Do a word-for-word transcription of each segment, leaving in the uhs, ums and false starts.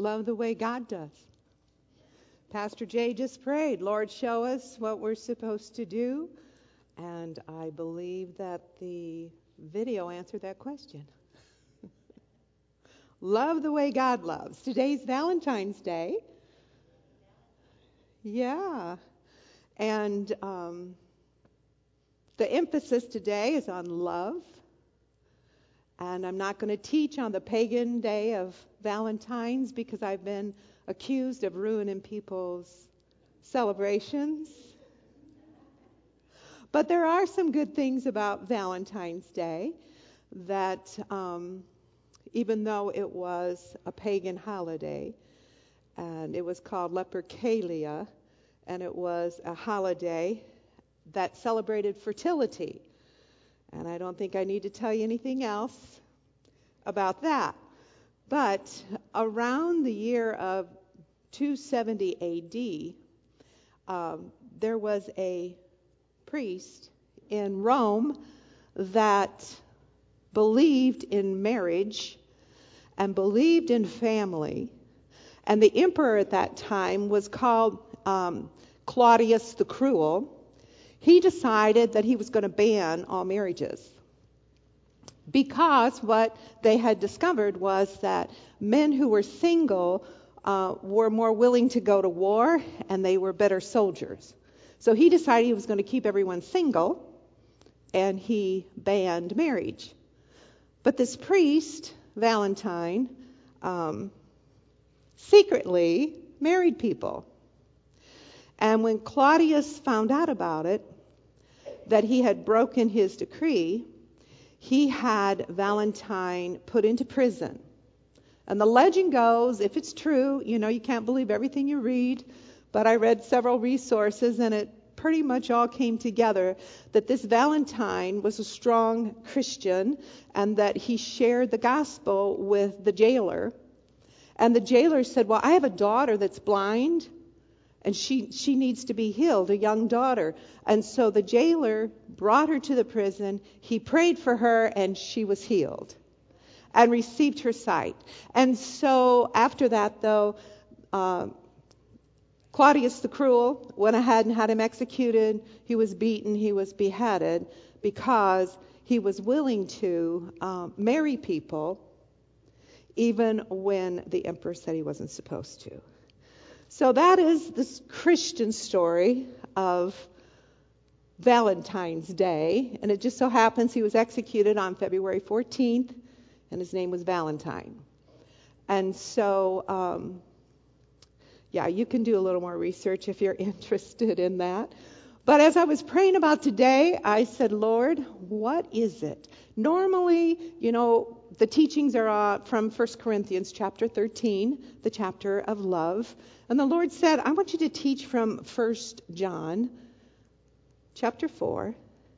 love the way God does. Pastor Jay just prayed, Lord, show us what we're supposed to do. And I believe that the video answered that question. Love the way God loves. Today's Valentine's Day. Yeah. And um, the emphasis today is on love. And I'm not going to teach on the pagan day of Valentine's because I've been accused of ruining people's celebrations. But there are some good things about Valentine's Day that um, even though it was a pagan holiday, and it was called Lupercalia, and it was a holiday that celebrated fertility. And I don't think I need to tell you anything else about that. But around the year of two seventy A D, um, there was a priest in Rome that believed in marriage and believed in family. And the emperor at that time was called um, Claudius the Cruel. He decided that he was going to ban all marriages because what they had discovered was that men who were single uh, were more willing to go to war and they were better soldiers. So he decided he was going to keep everyone single, and he banned marriage. But this priest, Valentine, um, secretly married people. And when Claudius found out about it, that he had broken his decree, he had Valentine put into prison. And the legend goes, if it's true, you know, you can't believe everything you read, but I read several resources and it pretty much all came together that this Valentine was a strong Christian and that he shared the gospel with the jailer. And the jailer said, well, I have a daughter that's blind and she, she needs to be healed, a young daughter. And so the jailer brought her to the prison. He prayed for her and she was healed and received her sight. And so after that, though, uh, Claudius the Cruel went ahead and had him executed. He was beaten. He was beheaded because he was willing to um, marry people even when the emperor said he wasn't supposed to. So that is this Christian story of Valentine's Day. And it just so happens he was executed on February fourteenth, and his name was Valentine. And so... Um, Yeah, you can do a little more research if you're interested in that. But as I was praying about today, I said, Lord, what is it? Normally, you know, the teachings are uh, from First Corinthians chapter thirteen, the chapter of love. And the Lord said, I want you to teach from First John chapter four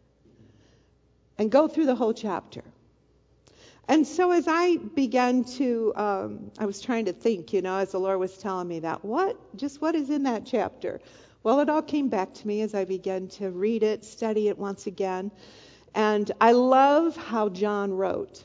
and go through the whole chapter. And so as I began to, um, I was trying to think, you know, as the Lord was telling me that, what, just what is in that chapter? Well, it all came back to me as I began to read it, study it once again. And I love how John wrote.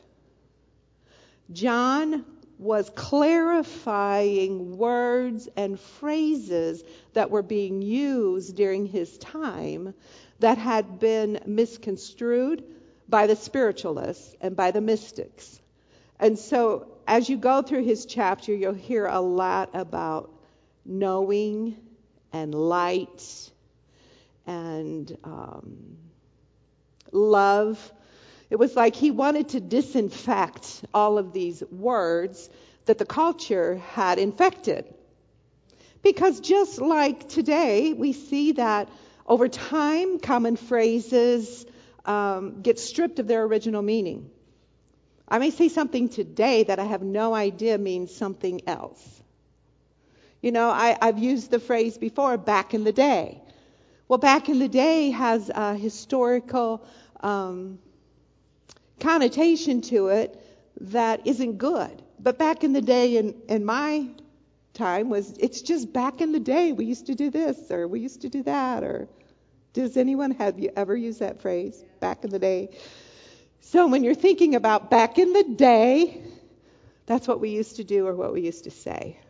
John was clarifying words and phrases that were being used during his time that had been misconstrued by the spiritualists and by the mystics. And so as you go through his chapter, you'll hear a lot about knowing and light and um, love. It was like he wanted to disinfect all of these words that the culture had infected. Because just like today, we see that over time, common phrases Um, get stripped of their original meaning. I may say something today that I have no idea means something else. You know, I, I've used the phrase before, back in the day. Well, back in the day has a historical um, connotation to it that isn't good. But back in the day, in, in my time, was it's just back in the day. We used to do this, or we used to do that, or does anyone have you ever used that phrase, back in the day? So when you're thinking about back in the day, that's what we used to do or what we used to say.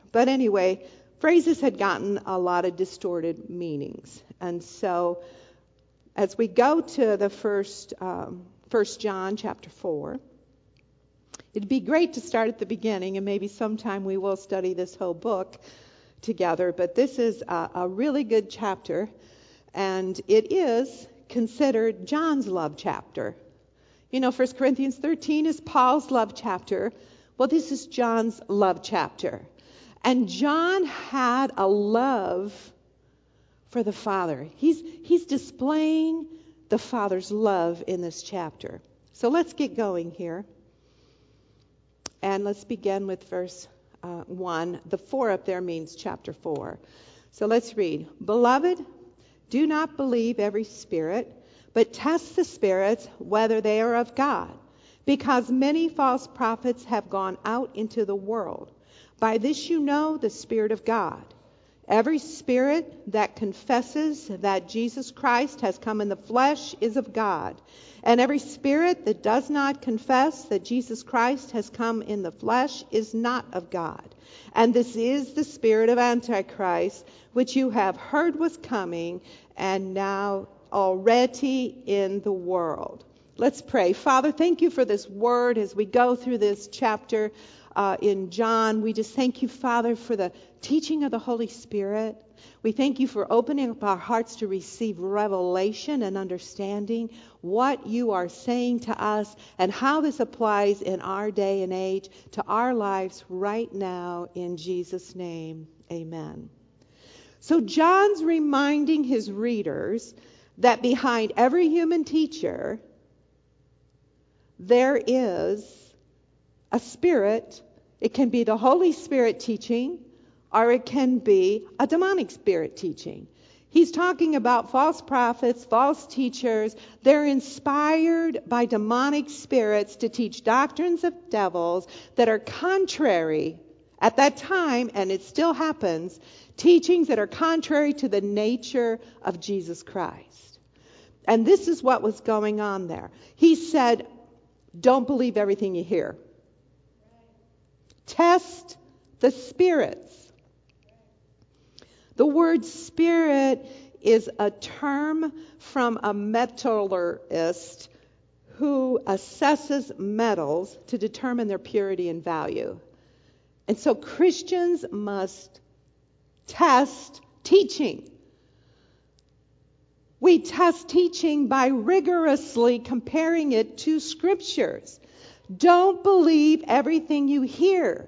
But anyway, phrases had gotten a lot of distorted meanings. And so as we go to the first, um, First John chapter four, it'd be great to start at the beginning, and maybe sometime we will study this whole book together. But this is a, a really good chapter, and it is considered John's love chapter. You know, First Corinthians thirteen is Paul's love chapter. Well, this is John's love chapter. And John had a love for the Father. He's, he's displaying the Father's love in this chapter. So let's get going here. And let's begin with verse uh, one. The four up there means chapter four. So let's read. Beloved, do not believe every spirit, but test the spirits whether they are of God, because many false prophets have gone out into the world. By this you know the Spirit of God. Every spirit that confesses that Jesus Christ has come in the flesh is of God. And every spirit that does not confess that Jesus Christ has come in the flesh is not of God. And this is the spirit of Antichrist, which you have heard was coming, and now already in the world. Let's pray. Father, thank you for this word as we go through this chapter uh, in John. We just thank you, Father, for the teaching of the Holy Spirit. We thank you for opening up our hearts to receive revelation and understanding what you are saying to us and how this applies in our day and age to our lives right now. In Jesus' name, amen. So John's reminding his readers that behind every human teacher, there is a spirit. It can be the Holy Spirit teaching, or it can be a demonic spirit teaching. He's talking about false prophets, false teachers. They're inspired by demonic spirits to teach doctrines of devils that are contrary at that time, and it still happens, teachings that are contrary to the nature of Jesus Christ. And this is what was going on there. He said, don't believe everything you hear. Test the spirits. The word spirit is a term from a metallurgist who assesses metals to determine their purity and value. And so Christians must test teaching. We test teaching by rigorously comparing it to scriptures. Don't believe everything you hear.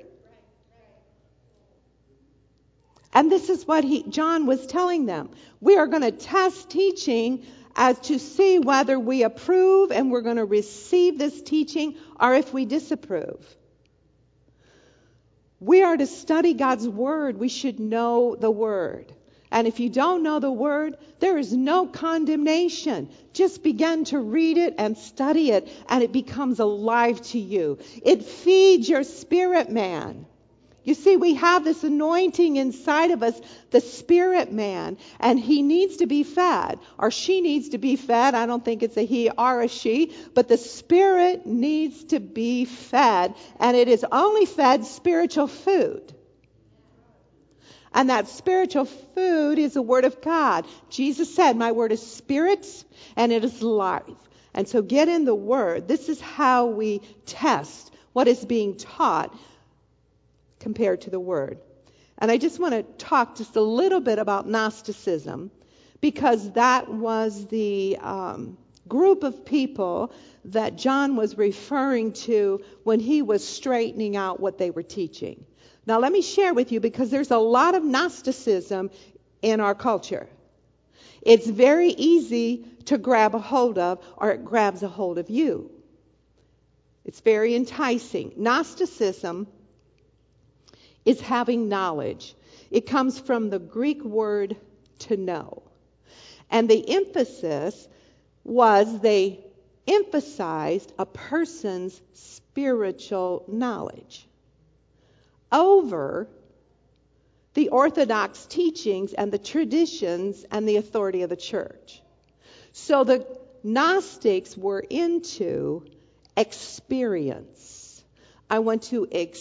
And this is what he, John was telling them. We are going to test teaching as to see whether we approve and we're going to receive this teaching, or if we disapprove. We are to study God's Word. We should know the Word. And if you don't know the Word, there is no condemnation. Just begin to read it and study it, and it becomes alive to you. It feeds your spirit man. You see, we have this anointing inside of us, the spirit man, and he needs to be fed, or she needs to be fed. I don't think it's a he or a she, but the spirit needs to be fed, and it is only fed spiritual food. And that spiritual food is the Word of God. Jesus said, my Word is spirit and it is life. And so get in the Word. This is how we test what is being taught compared to the Word. And I just want to talk just a little bit about Gnosticism, because that was the um, group of people that John was referring to when he was straightening out what they were teaching. Now, let me share with you, because there's a lot of Gnosticism in our culture. It's very easy to grab a hold of, or it grabs a hold of you. It's very enticing. Gnosticism is having knowledge. It comes from the Greek word to know. And the emphasis was they emphasized a person's spiritual knowledge over the orthodox teachings and the traditions and the authority of the church. So the Gnostics were into experience. I want to experience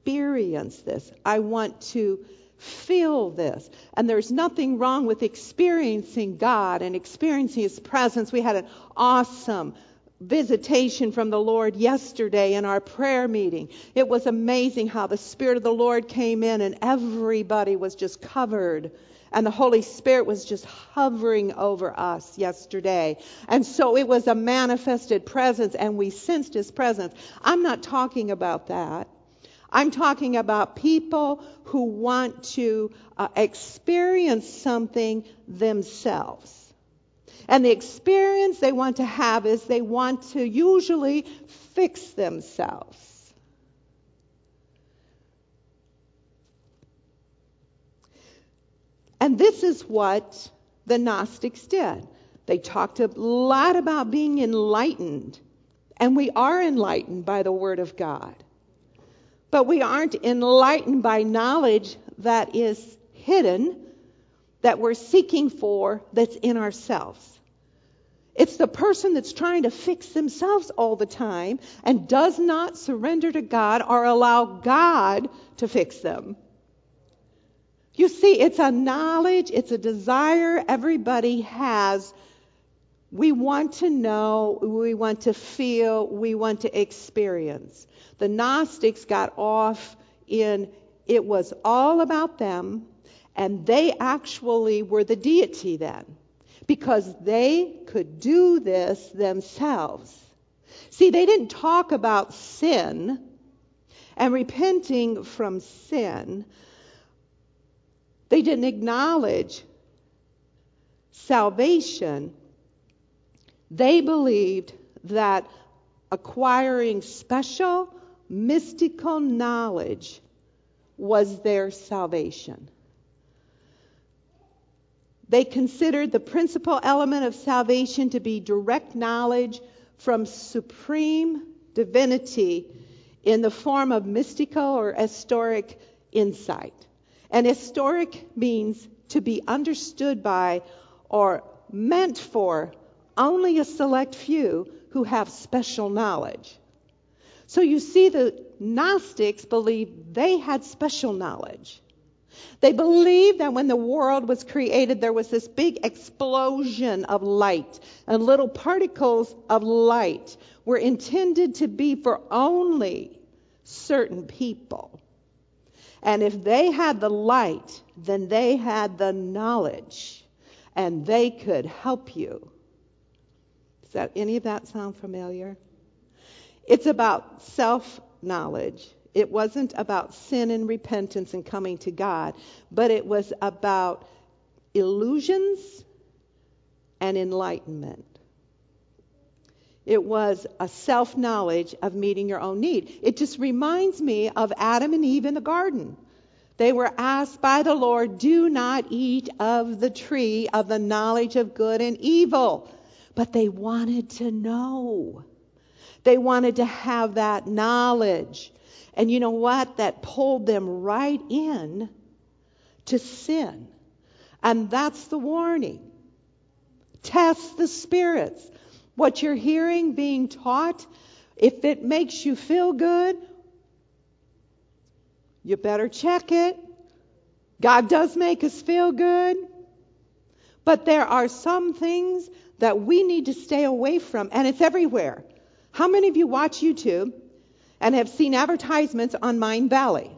experience this. I want to feel this. And there's nothing wrong with experiencing God and experiencing His presence. We had an awesome visitation from the Lord yesterday in our prayer meeting. It was amazing how the Spirit of the Lord came in and everybody was just covered. And the Holy Spirit was just hovering over us yesterday. And so it was a manifested presence, and we sensed His presence. I'm not talking about that. I'm talking about people who want to uh, experience something themselves. And the experience they want to have is they want to usually fix themselves. And this is what the Gnostics did. They talked a lot about being enlightened. And we are enlightened by the Word of God. But we aren't enlightened by knowledge that is hidden, that we're seeking for, that's in ourselves. It's the person that's trying to fix themselves all the time and does not surrender to God or allow God to fix them. You see, it's a knowledge, it's a desire everybody has. We want to know, we want to feel, we want to experience. The Gnostics got off in, it was all about them, and they actually were the deity then, because they could do this themselves. See, they didn't talk about sin and repenting from sin. They didn't acknowledge salvation. They believed that acquiring special mystical knowledge was their salvation. They considered the principal element of salvation to be direct knowledge from supreme divinity in the form of mystical or historic insight. And historic means to be understood by or meant for only a select few who have special knowledge. So you see, the Gnostics believed they had special knowledge. They believed that when the world was created, there was this big explosion of light, and little particles of light were intended to be for only certain people. And if they had the light, then they had the knowledge, and they could help you. Does that, any of that sound familiar? It's about self-knowledge. It wasn't about sin and repentance and coming to God, but it was about illusions and enlightenment. It was a self-knowledge of meeting your own need. It just reminds me of Adam and Eve in the garden. They were asked by the Lord, do not eat of the tree of the knowledge of good and evil. But they wanted to know. They wanted to have that knowledge. And you know what? That pulled them right in to sin. And that's the warning. Test the spirits. What you're hearing being taught, if it makes you feel good, you better check it. God does make us feel good. But there are some things that we need to stay away from, and it's everywhere. How many of you watch YouTube and have seen advertisements on Mind Valley?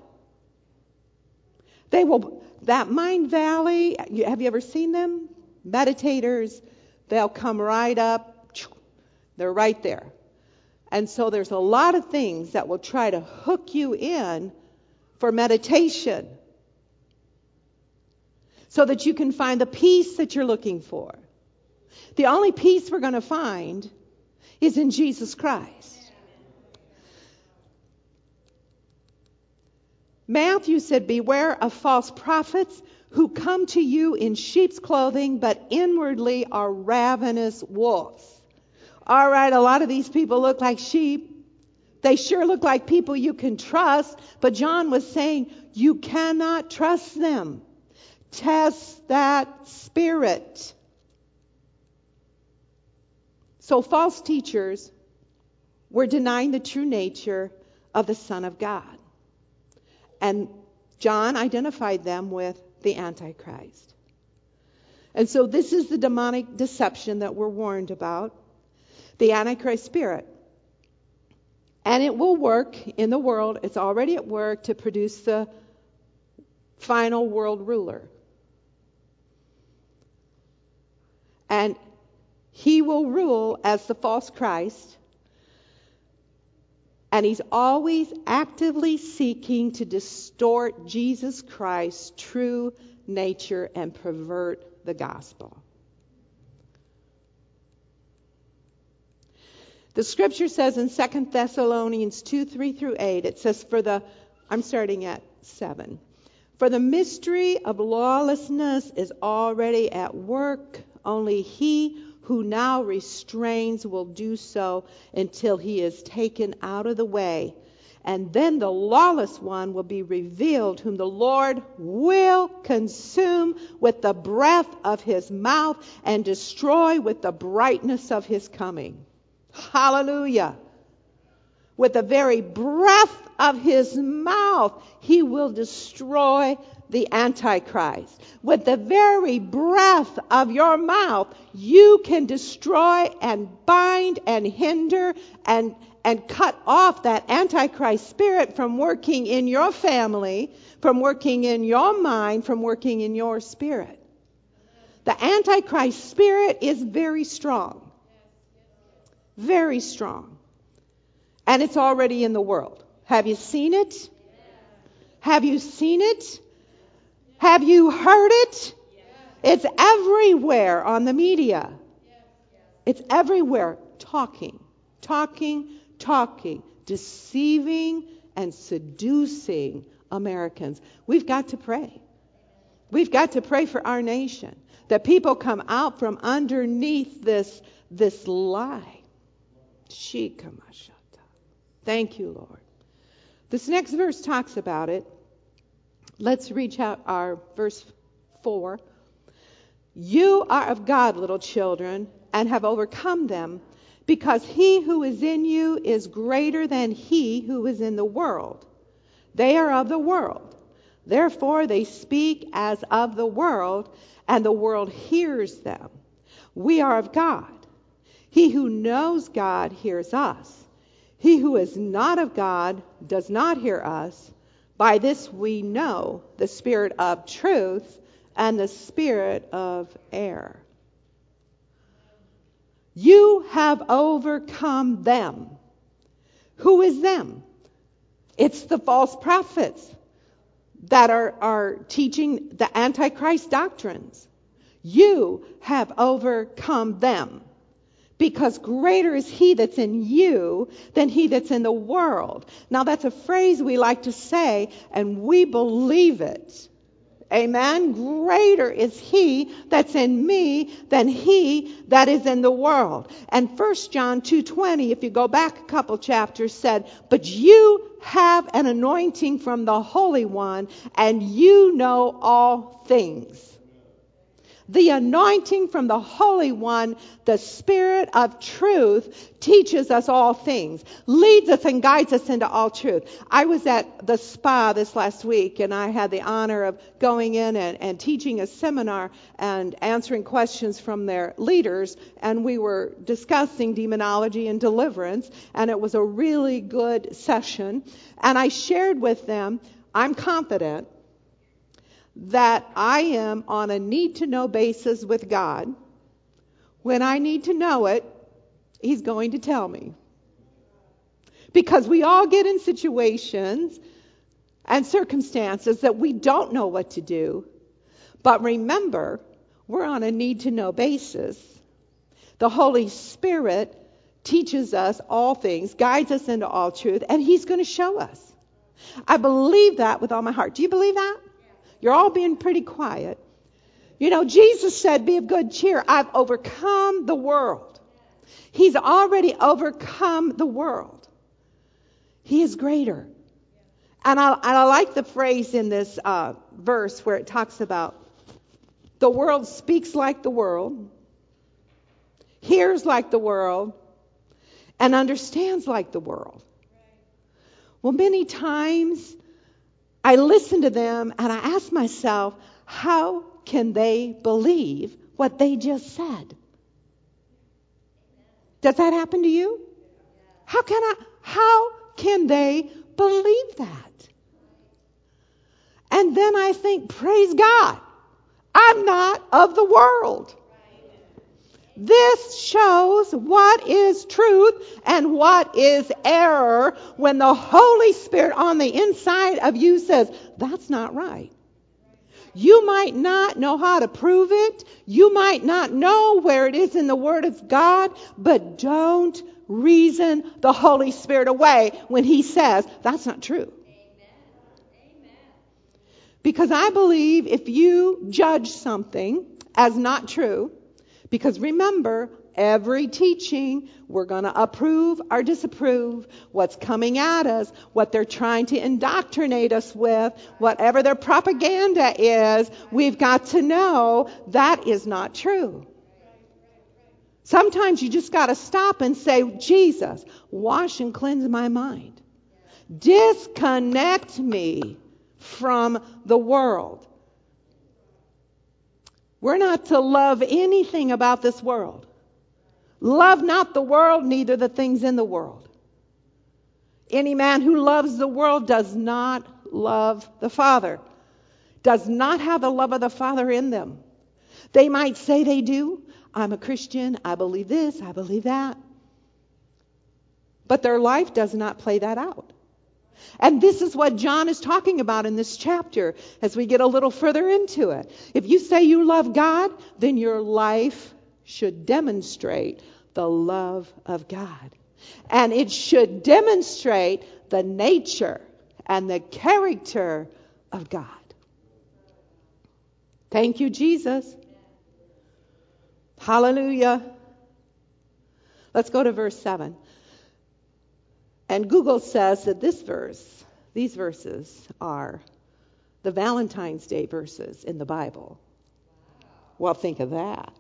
They will, that Mind Valley, have you ever seen them? Meditators, they'll come right up. They're right there. And so there's a lot of things that will try to hook you in for meditation so that you can find the peace that you're looking for. The only peace we're going to find is in Jesus Christ. Matthew said, beware of false prophets who come to you in sheep's clothing, but inwardly are ravenous wolves. All right, a lot of these people look like sheep. They sure look like people you can trust. But John was saying, you cannot trust them. Test that spirit. So false teachers were denying the true nature of the Son of God. And John identified them with the Antichrist. And so this is the demonic deception that we're warned about, the Antichrist spirit. And it will work in the world. It's already at work to produce the final world ruler. And he will rule as the false Christ. And he's always actively seeking to distort Jesus Christ's true nature and pervert the gospel. The scripture says in Second Thessalonians two, three through eight, it says, for the, I'm starting at seven. For the mystery of lawlessness is already at work. Only he who now restrains will do so until he is taken out of the way. And then the lawless one will be revealed, whom the Lord will consume with the breath of his mouth and destroy with the brightness of his coming. Hallelujah. With the very breath of his mouth, he will destroy the Antichrist. With the very breath of your mouth, you can destroy and bind and hinder and, and cut off that Antichrist spirit from working in your family, from working in your mind, from working in your spirit. The Antichrist spirit is very strong. Very strong. And it's already in the world. Have you seen it? Have you seen it? Have you heard it? It's everywhere on the media. It's everywhere talking, talking, talking, deceiving and seducing Americans. We've got to pray. We've got to pray for our nation, that people come out from underneath this, this lie. Thank you, Lord. This next verse talks about it. Let's reach out our verse four. You are of God, little children, and have overcome them, because he who is in you is greater than he who is in the world. They are of the world. Therefore they speak as of the world, and the world hears them. We are of God. He who knows God hears us. He who is not of God does not hear us. By this we know the spirit of truth and the spirit of error. You have overcome them. Who is them? It's the false prophets that are, are teaching the Antichrist doctrines. You have overcome them. Because greater is he that's in you than he that's in the world. Now that's a phrase we like to say, and we believe it. Amen. Greater is he that's in me than he that is in the world. And First John two twenty, if you go back a couple chapters, said, but you have an anointing from the Holy One, and you know all things. The anointing from the Holy One, the Spirit of truth, teaches us all things, leads us and guides us into all truth. I was at the spa this last week, and I had the honor of going in and, and teaching a seminar and answering questions from their leaders, and we were discussing demonology and deliverance, and it was a really good session. And I shared with them, I'm confident that I am on a need-to-know basis with God. When I need to know it, he's going to tell me. Because we all get in situations and circumstances that we don't know what to do. But remember, we're on a need-to-know basis. The Holy Spirit teaches us all things, guides us into all truth, and he's going to show us. I believe that with all my heart. Do you believe that? You're all being pretty quiet. You know, Jesus said, be of good cheer. I've overcome the world. He's already overcome the world. He is greater. And I, and I like the phrase in this uh, verse where it talks about the world speaks like the world, hears like the world, and understands like the world. Well, many times I listened to them and I asked myself, how can they believe what they just said? Does that happen to you? How can I, how can they believe that? And then I think, praise God, I'm not of the world. This shows what is truth and what is error when the Holy Spirit on the inside of you says, that's not right. You might not know how to prove it. You might not know where it is in the Word of God, but don't reason the Holy Spirit away when He says, that's not true. Because I believe if you judge something as not true, because remember, every teaching, we're going to approve or disapprove what's coming at us, what they're trying to indoctrinate us with, whatever their propaganda is, we've got to know that is not true. Sometimes you just got to stop and say, Jesus, wash and cleanse my mind. Disconnect me from the world. We're not to love anything about this world. Love not the world, neither the things in the world. Any man who loves the world does not love the Father, does not have the love of the Father in them. They might say they do. I'm a Christian. I believe this. I believe that. But their life does not play that out. And this is what John is talking about in this chapter as we get a little further into it. If you say you love God, then your life should demonstrate the love of God. And it should demonstrate the nature and the character of God. Thank you, Jesus. Hallelujah. Let's go to verse seven. And Google says that this verse, these verses are the Valentine's Day verses in the Bible. Well, think of that.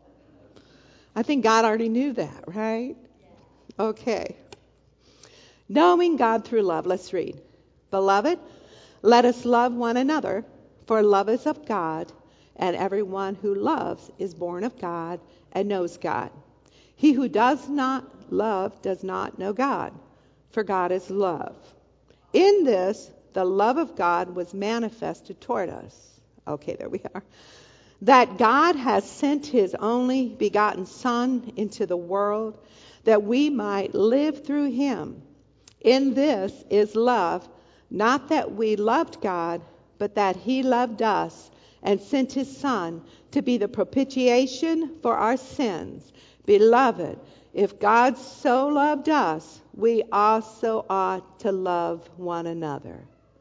I think God already knew that, right? Okay. Knowing God through love. Let's read. Beloved, let us love one another, for love is of God, and everyone who loves is born of God and knows God. He who does not love does not know God, for God is love. In this, the love of God was manifested toward us. Okay, there we are. That God has sent His only begotten Son into the world, that we might live through Him. In this is love, not that we loved God, but that He loved us and sent His Son to be the propitiation for our sins. Beloved, if God so loved us, we also ought to love one another.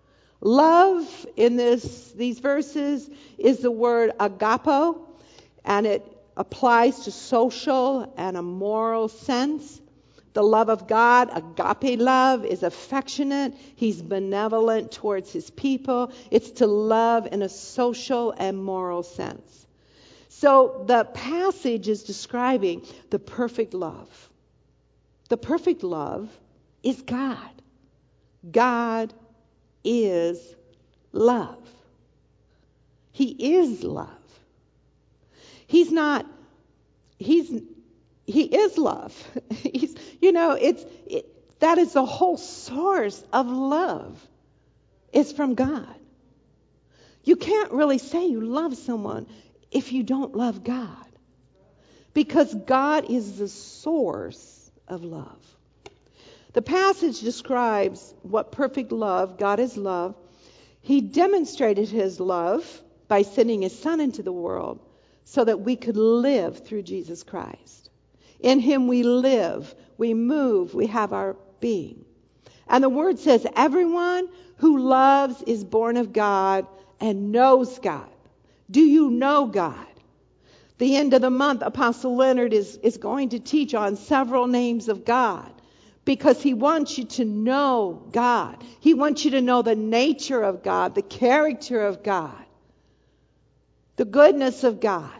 Love in this these verses is the word agapo, and it applies to social and a moral sense. The love of God, agape love, is affectionate. He's benevolent towards His people. It's to love in a social and moral sense. So the passage is describing the perfect love. The perfect love is God. God is love. He is love. He's not, he's, he is love. He's, you know, it's, it, that is the whole source of love. It's from God. You can't really say you love someone if you don't love God. Because God is the source of love. The passage describes what perfect love, God is love. He demonstrated His love by sending His Son into the world so that we could live through Jesus Christ. In Him we live, we move, we have our being. And the Word says everyone who loves is born of God and knows God. Do you know God? The end of the month, Apostle Leonard is, is going to teach on several names of God. Because He wants you to know God. He wants you to know the nature of God, the character of God, the goodness of God.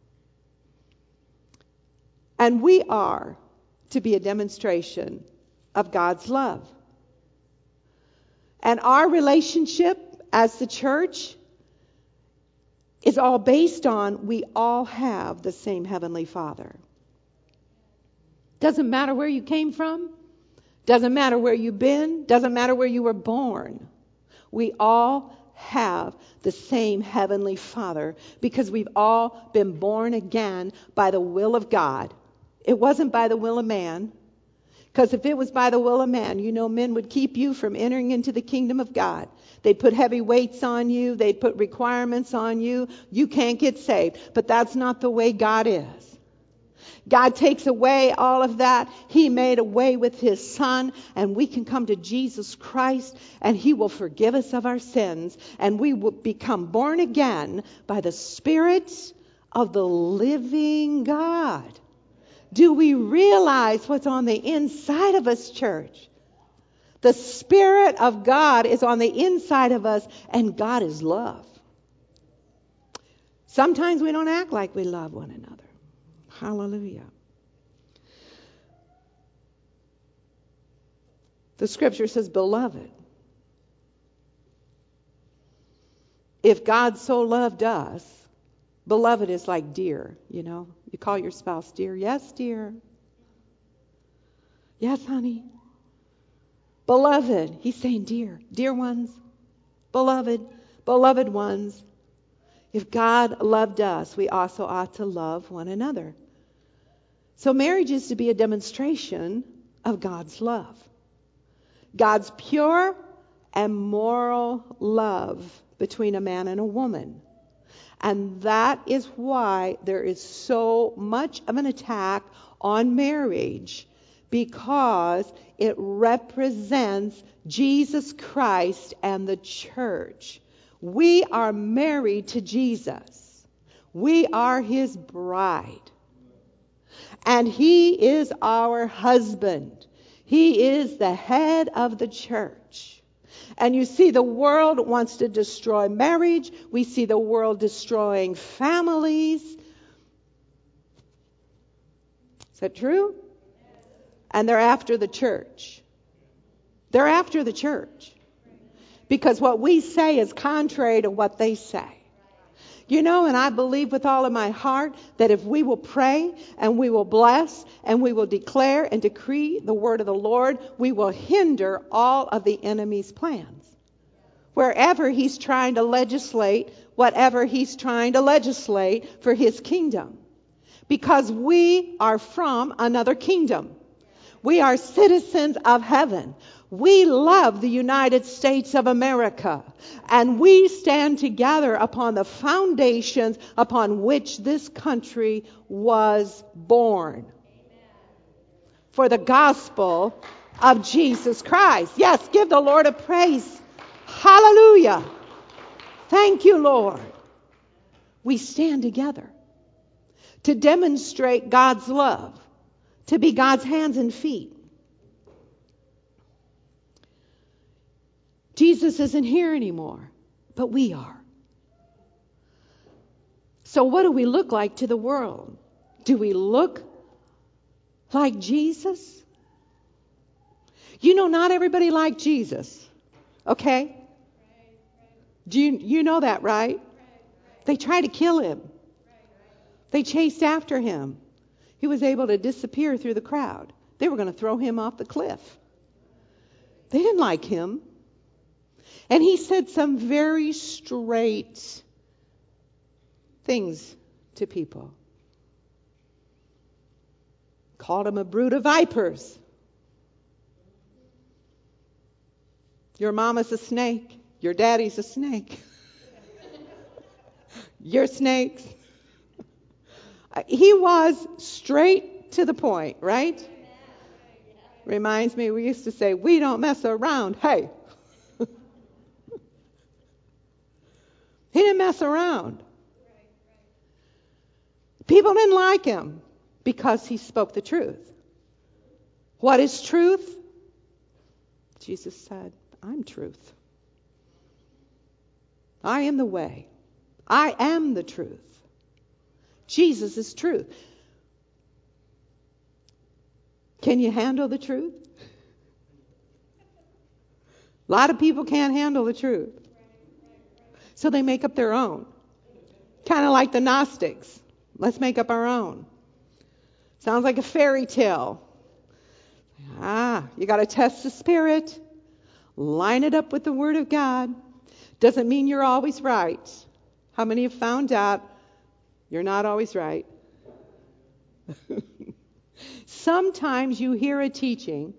And we are to be a demonstration of God's love. And our relationship as the church, is all based on we all have the same Heavenly Father. Doesn't matter where you came from. Doesn't matter where you've been. Doesn't matter where you were born. We all have the same Heavenly Father because we've all been born again by the will of God. It wasn't by the will of man. Because if it was by the will of man, you know, men would keep you from entering into the kingdom of God. They'd put heavy weights on you. They'd put requirements on you. You can't get saved. But that's not the way God is. God takes away all of that. He made a way with His Son, and we can come to Jesus Christ, and He will forgive us of our sins, and we will become born again by the Spirit of the living God. Do we realize what's on the inside of us, church? The Spirit of God is on the inside of us, and God is love. Sometimes we don't act like we love one another. Hallelujah. The scripture says, beloved, if God so loved us, beloved is like dear, you know. You call your spouse dear. Yes, dear. Yes, honey. Beloved. He's saying dear. Dear ones. Beloved. Beloved ones. If God loved us, we also ought to love one another. So marriage is to be a demonstration of God's love. God's pure and moral love between a man and a woman. And that is why there is so much of an attack on marriage, because it represents Jesus Christ and the church. We are married to Jesus. We are His bride. And He is our husband. He is the head of the church. And you see, the world wants to destroy marriage. We see the world destroying families. Is that true? And they're after the church. They're after the church. Because what we say is contrary to what they say. You know, and I believe with all of my heart that if we will pray and we will bless and we will declare and decree the word of the Lord, we will hinder all of the enemy's plans. Wherever he's trying to legislate, whatever he's trying to legislate for his kingdom. Because we are from another kingdom. We are citizens of heaven. We love the United States of America, and we stand together upon the foundations upon which this country was born. For the gospel of Jesus Christ. Yes, give the Lord a praise. Hallelujah. Thank you, Lord. We stand together to demonstrate God's love, to be God's hands and feet. Jesus isn't here anymore, but we are. So what do we look like to the world? Do we look like Jesus? You know, not everybody liked Jesus. Okay? Do you, you know that, right? They tried to kill him. They chased after him. He was able to disappear through the crowd. They were going to throw him off the cliff. They didn't like him. And he said some very straight things to people. Called him a brood of vipers. Your mama's a snake. Your daddy's a snake. You're snakes. He was straight to the point, right? Reminds me, we used to say, we don't mess around. Hey. He didn't mess around. People didn't like him because he spoke the truth. What is truth? Jesus said, I'm truth. I am the way. I am the truth. Jesus is truth. Can you handle the truth? A lot of people can't handle the truth. So they make up their own. Kind of like the Gnostics. Let's make up our own. Sounds like a fairy tale. Ah, you got to test the spirit. Line it up with the Word of God. Doesn't mean you're always right. How many have found out you're not always right? Sometimes you hear a teaching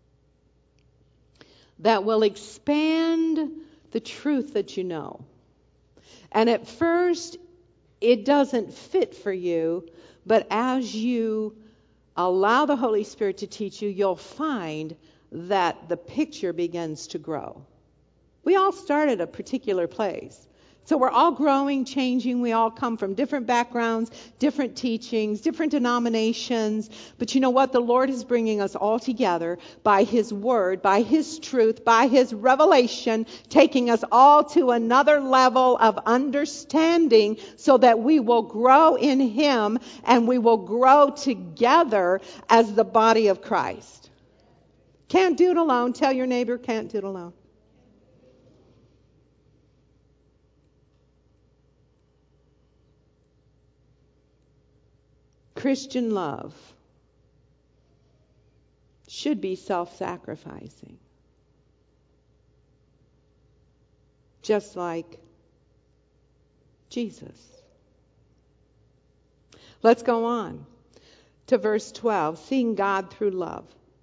that will expand the truth that you know. And at first, it doesn't fit for you, but as you allow the Holy Spirit to teach you, you'll find that the picture begins to grow. We all start at a particular place. So we're all growing, changing. We all come from different backgrounds, different teachings, different denominations. But you know what? The Lord is bringing us all together by His Word, by His truth, by His revelation, taking us all to another level of understanding so that we will grow in Him and we will grow together as the body of Christ. Can't do it alone. Tell your neighbor, can't do it alone. Christian love should be self-sacrificing. Just like Jesus. Let's go on to verse twelve, seeing God through love.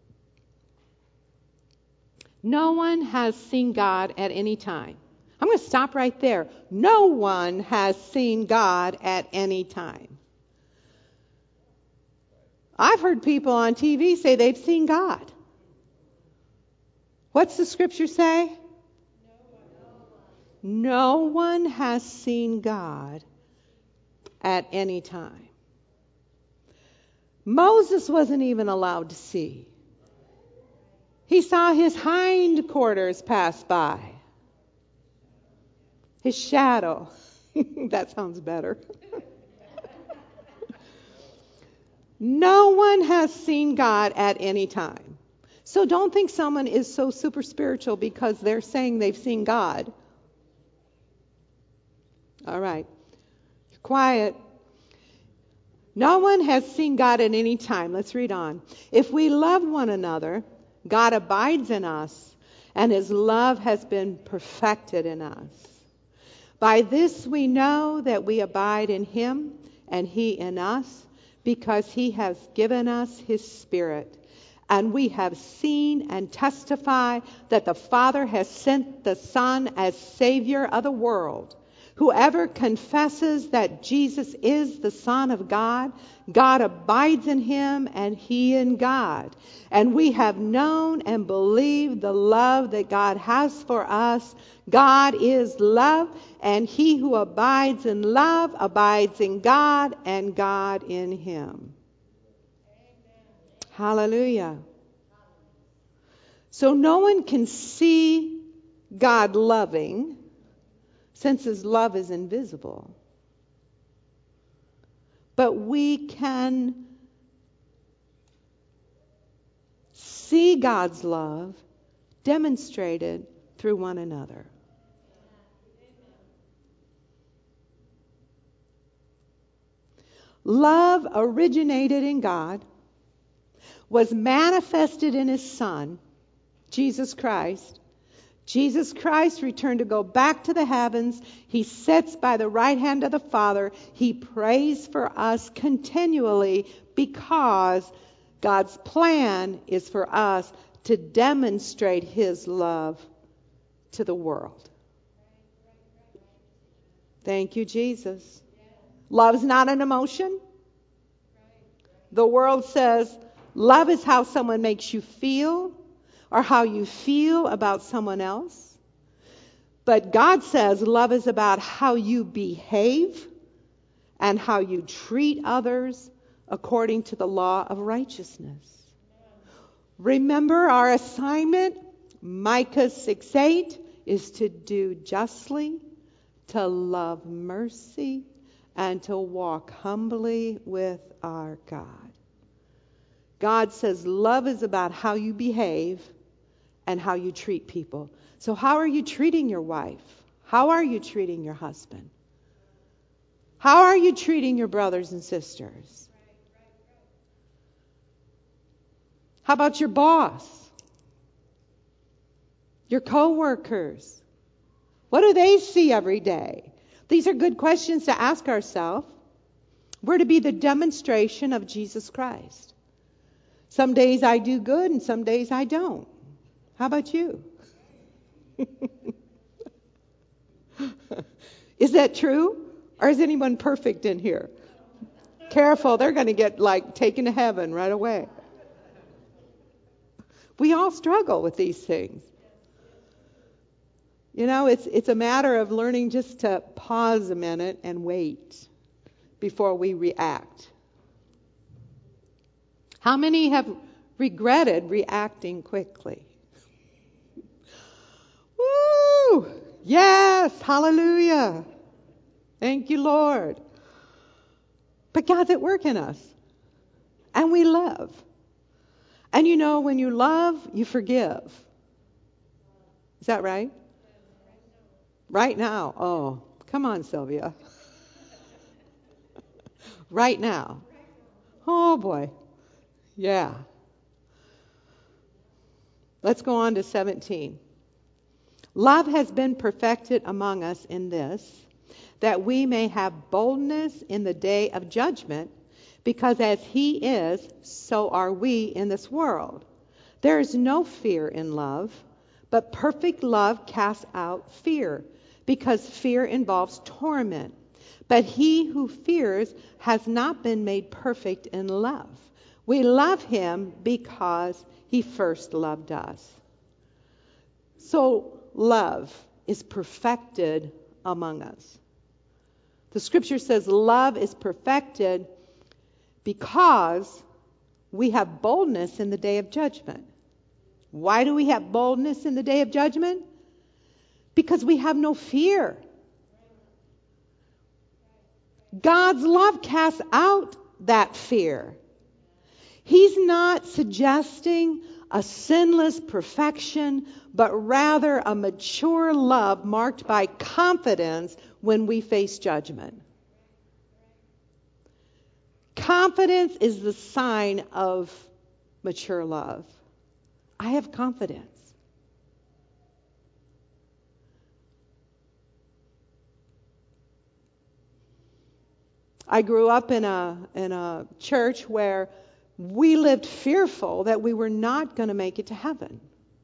No one has seen God at any time. I'm going to stop right there. No one has seen God at any time. I've heard people on T V say they've seen God. What's the scripture say? No one has seen God at any time. Moses wasn't even allowed to see. He saw his hindquarters pass by. His shadow. That sounds better. No one has seen God at any time. So don't think someone is so super spiritual because they're saying they've seen God. All right. You're quiet. No one has seen God at any time. Let's read on. If we love one another, God abides in us, and His love has been perfected in us. By this we know that we abide in Him, and He in us, because He has given us His Spirit. And we have seen and testify that the Father has sent the Son as Savior of the world. Whoever confesses that Jesus is the Son of God, God abides in Him and He in God. And we have known and believed the love that God has for us. God is love, and he who abides in love abides in God, and God in him. Amen. Hallelujah. So no one can see God loving, since His love is invisible. But we can see God's love demonstrated through one another. Love originated in God, was manifested in His Son, Jesus Christ. Jesus Christ returned to go back to the heavens. He sits by the right hand of the Father. He prays for us continually because God's plan is for us to demonstrate His love to the world. Thank you, Jesus. Love is not an emotion. The world says love is how someone makes you feel or how you feel about someone else. But God says love is about how you behave and how you treat others according to the law of righteousness. Remember our assignment, Micah six eight, is to do justly, to love mercy, and to walk humbly with our God. God says love is about how you behave and how you treat people. So how are you treating your wife? How are you treating your husband? How are you treating your brothers and sisters? How about your boss? Your coworkers? What do they see every day? These are good questions to ask ourselves. We're to be the demonstration of Jesus Christ. Some days I do good and some days I don't. How about you? Is that true? Or is anyone perfect in here? Careful, they're going to get like taken to heaven right away. We all struggle with these things. You know, it's it's a matter of learning just to pause a minute and wait before we react. How many have regretted reacting quickly? Woo! Yes, hallelujah. Thank you, Lord. But God's at work in us. And we love. And you know, when you love, you forgive. Is that right? Right now. Oh, come on, Sylvia. Right now. Oh, boy. Yeah. Let's go on to seventeen. Love has been perfected among us in this, that we may have boldness in the day of judgment, because as He is, so are we in this world. There is no fear in love, but perfect love casts out fear, because fear involves torment. But he who fears has not been made perfect in love. We love Him because He first loved us. So love is perfected among us. The scripture says love is perfected because we have boldness in the day of judgment. Why do we have boldness in the day of judgment? Because we have no fear. God's love casts out that fear. He's not suggesting a sinless perfection, but rather a mature love marked by confidence when we face judgment. Confidence is the sign of mature love. I have confidence. I grew up in a in a church where we lived fearful that we were not going to make it to heaven.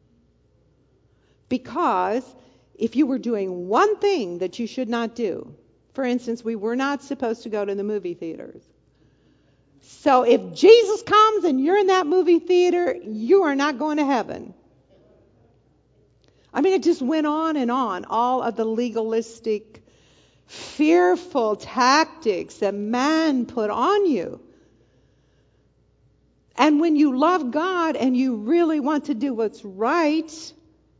Because if you were doing one thing that you should not do, for instance, we were not supposed to go to the movie theaters. So if Jesus comes and you're in that movie theater, you are not going to heaven. I mean, it just went on and on, all of the legalistic, fearful tactics that man put on you. And when you love God and you really want to do what's right,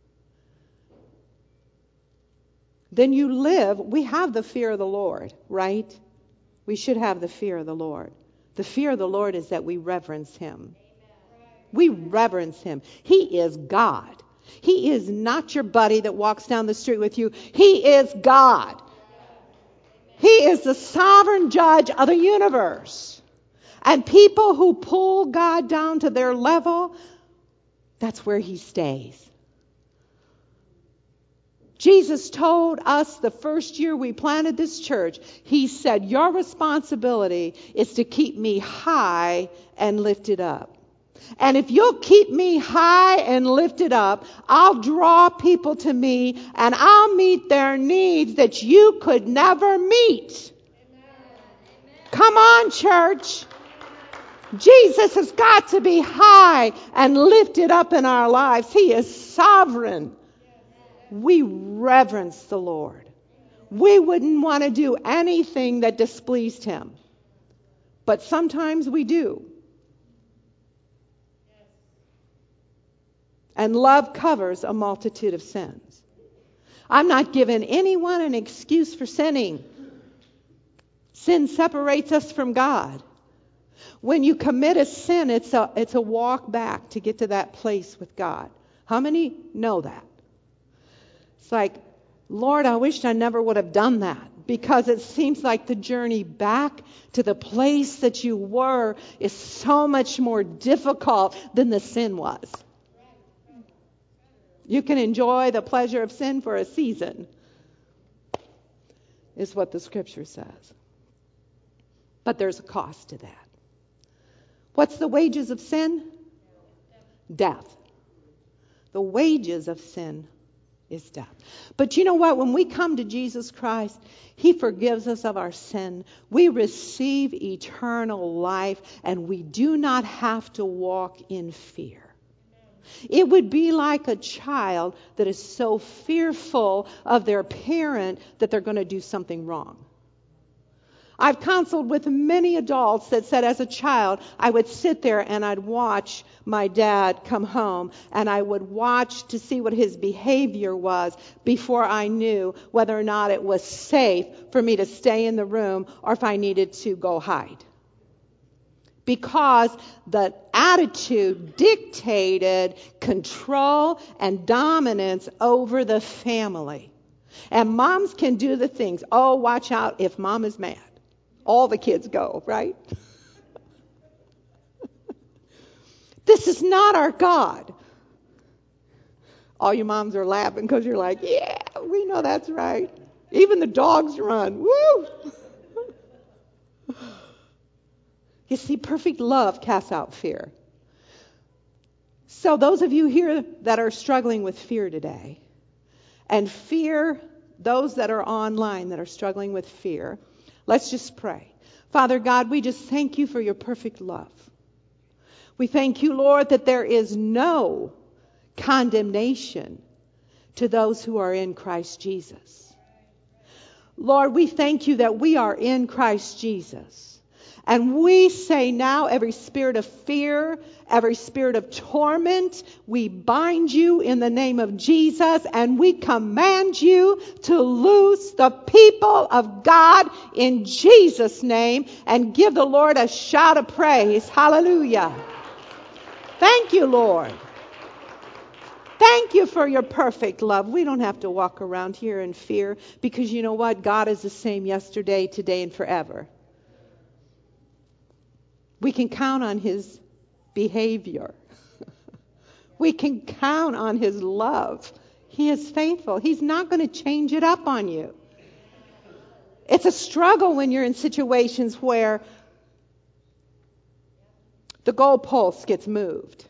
then you live. We have the fear of the Lord, right? We should have the fear of the Lord. The fear of the Lord is that we reverence Him. We reverence Him. He is God. He is not your buddy that walks down the street with you. He is God. He is the sovereign judge of the universe. And people who pull God down to their level, that's where He stays. Jesus told us the first year we planted this church, He said, your responsibility is to keep me high and lifted up. And if you'll keep me high and lifted up, I'll draw people to me and I'll meet their needs that you could never meet. Amen. Come on, church. Jesus has got to be high and lifted up in our lives. He is sovereign. We reverence the Lord. We wouldn't want to do anything that displeased Him. But sometimes we do. And love covers a multitude of sins. I'm not giving anyone an excuse for sinning. Sin separates us from God. When you commit a sin, it's a, it's a walk back to get to that place with God. How many know that? It's like Lord, I wish I never would have done that, because it seems like the journey back to the place that you were is so much more difficult than the sin was. You can enjoy the pleasure of sin for a season, is what the scripture says. But there's a cost to that. What's the wages of sin? Death. The wages of sin is death. But you know what? When we come to Jesus Christ, He forgives us of our sin. We receive eternal life, and we do not have to walk in fear. It would be like a child that is so fearful of their parent that they're going to do something wrong. I've counseled with many adults that said, as a child, I would sit there and I'd watch my dad come home, and I would watch to see what his behavior was before I knew whether or not it was safe for me to stay in the room or if I needed to go hide. Because the attitude dictated control and dominance over the family. And moms can do the things. Oh, watch out if mom is mad. All the kids go, right? This is not our God. All you moms are laughing because you're like, yeah, we know that's right. Even the dogs run. Woo! You see, perfect love casts out fear. So those of you here that are struggling with fear today, and fear, those that are online that are struggling with fear, let's just pray. Father God, we just thank you for your perfect love. We thank you, Lord, that there is no condemnation to those who are in Christ Jesus. Lord, we thank you that we are in Christ Jesus. And we say now, every spirit of fear, every spirit of torment, we bind you in the name of Jesus, and we command you to loose the people of God in Jesus' name, and give the Lord a shout of praise. Hallelujah. Thank you, Lord. Thank you for your perfect love. We don't have to walk around here in fear, because you know what? God is the same yesterday, today, and forever. We can count on His behavior. We can count on His love. He is faithful. He's not going to change it up on you. It's a struggle when you're in situations where the goalpost gets moved.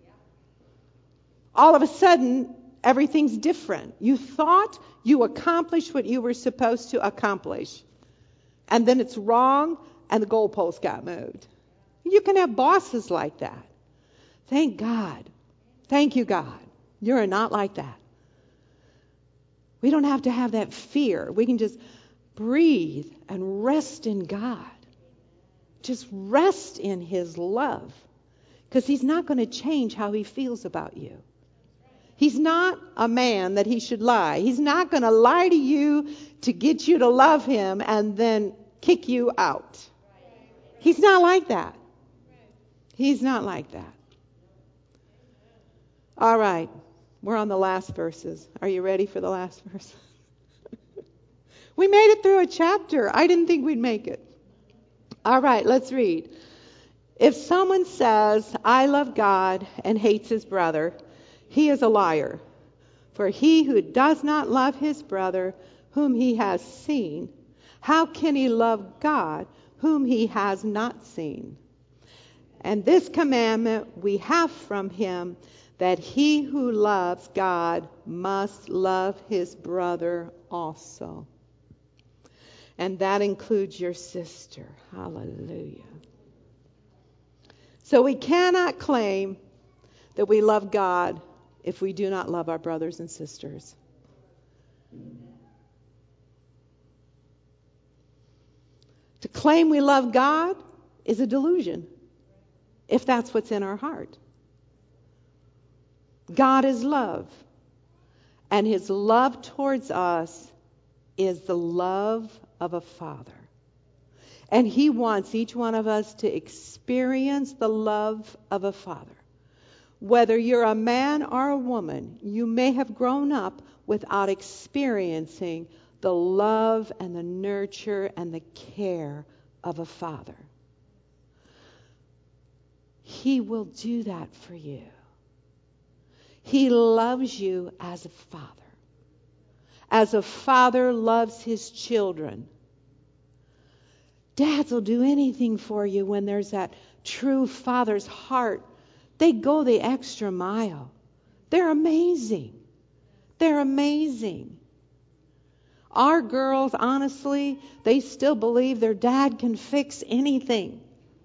All of a sudden, everything's different. You thought you accomplished what you were supposed to accomplish, and then it's wrong, and the goalpost got moved. You can have bosses like that. Thank God. Thank you, God. You're not like that. We don't have to have that fear. We can just breathe and rest in God. Just rest in His love. Because He's not going to change how He feels about you. He's not a man that He should lie. He's not going to lie to you to get you to love Him and then kick you out. He's not like that. He's not like that. All right. We're on the last verses. Are you ready for the last verse? We made it through a chapter. I didn't think we'd make it. All right, let's read. If someone says, I love God, and hates his brother, he is a liar. For he who does not love his brother whom he has seen, how can he love God whom he has not seen? And this commandment we have from Him, that he who loves God must love his brother also. And that includes your sister. Hallelujah. So we cannot claim that we love God if we do not love our brothers and sisters. To claim we love God is a delusion, if that's what's in our heart. God is love, and His love towards us is the love of a father. And He wants each one of us to experience the love of a father. Whether you're a man or a woman, you may have grown up without experiencing the love and the nurture and the care of a father. He will do that for you. He loves you as a father. As a father loves his children. Dads will do anything for you when there's that true father's heart. They go the extra mile. They're amazing. They're amazing. Our girls, honestly, they still believe their dad can fix anything.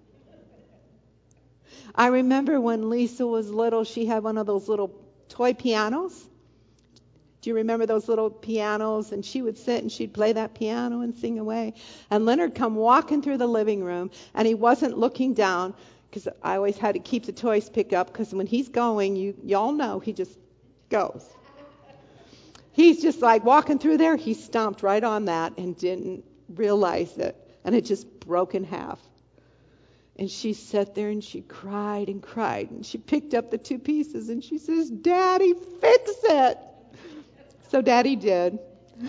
I remember when Lisa was little, she had one of those little toy pianos. Do you remember those little pianos? And she would sit and she'd play that piano and sing away. And Leonard come walking through the living room, and he wasn't looking down, because I always had to keep the toys picked up, because when he's going, you y'all know he just goes. He's just like walking through there. He stomped right on that and didn't realize it. And it just broke in half. And she sat there and she cried and cried. And she picked up the two pieces and she says, "Daddy, fix it." So Daddy did.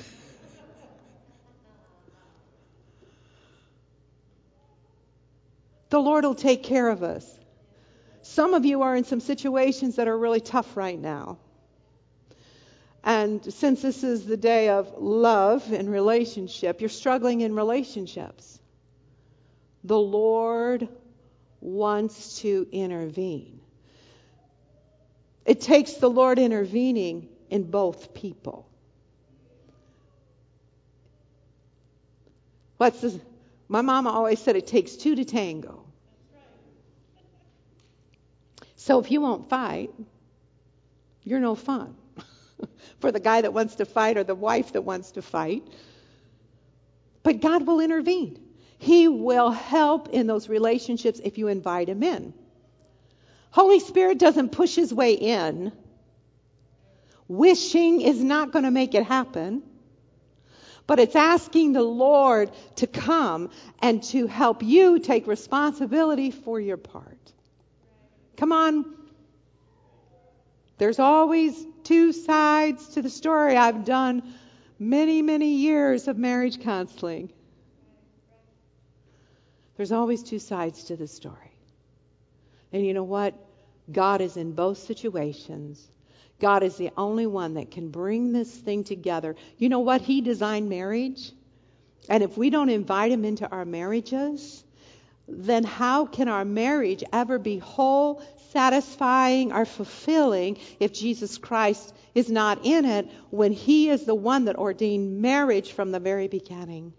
The Lord will take care of us. Some of you are in some situations that are really tough right now. And since this is the day of love and relationship, you're struggling in relationships. The Lord wants to intervene. It takes the Lord intervening in both people. What's this? My mama always said it takes two to tango. So if you won't fight, you're no fun. For the guy that wants to fight or the wife that wants to fight. But God will intervene. He will help in those relationships if you invite him in. Holy Spirit doesn't push his way in. Wishing is not going to make it happen. But it's asking the Lord to come and to help you take responsibility for your part. Come on. There's always two sides to the story. I've done many, many years of marriage counseling. There's always two sides to the story. And you know what? God is in both situations. God is the only one that can bring this thing together. You know what? He designed marriage. And if we don't invite him into our marriages, then how can our marriage ever be whole, satisfying, or fulfilling if Jesus Christ is not in it when he is the one that ordained marriage from the very beginning?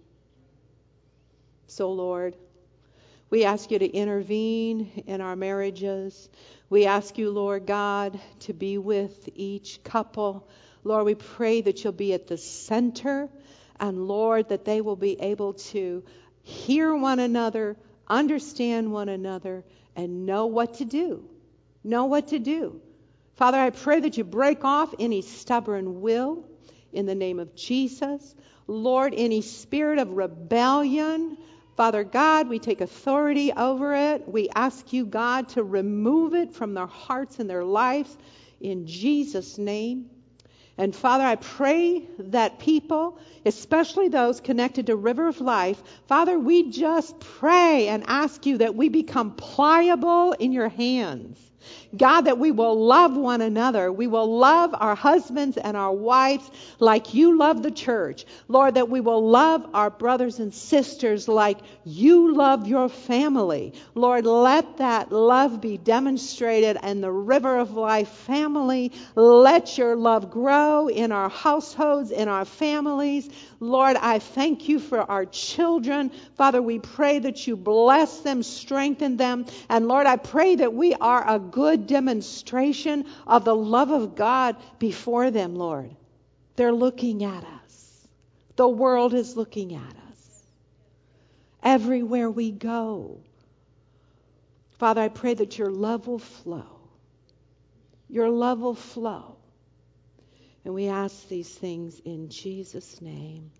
So, Lord, we ask you to intervene in our marriages. We ask you, Lord God, to be with each couple. Lord, we pray that you'll be at the center. And Lord, that they will be able to hear one another, understand one another, and know what to do. Know what to do. Father, I pray that you break off any stubborn will in the name of Jesus. Lord, any spirit of rebellion, Father God, we take authority over it. We ask you, God, to remove it from their hearts and their lives in Jesus' name. And Father, I pray that people, especially those connected to River of Life, Father, we just pray and ask you that we become pliable in your hands. God, that we will love one another. We will love our husbands and our wives like you love the church. Lord, that we will love our brothers and sisters like you love your family. Lord, let that love be demonstrated in the River of Life family. Let your love grow in our households, in our families. Lord, I thank you for our children. Father, we pray that you bless them, strengthen them. And Lord, I pray that we are a good demonstration of the love of God before them, Lord. They're looking at us. The world is looking at us. Everywhere we go. Father, I pray that your love will flow. Your love will flow. And we ask these things in Jesus' name.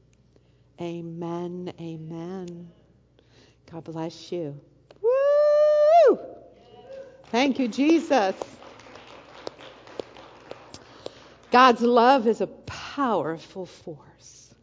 Amen. Amen. God bless you. Woo! Thank you, Jesus. God's love is a powerful force.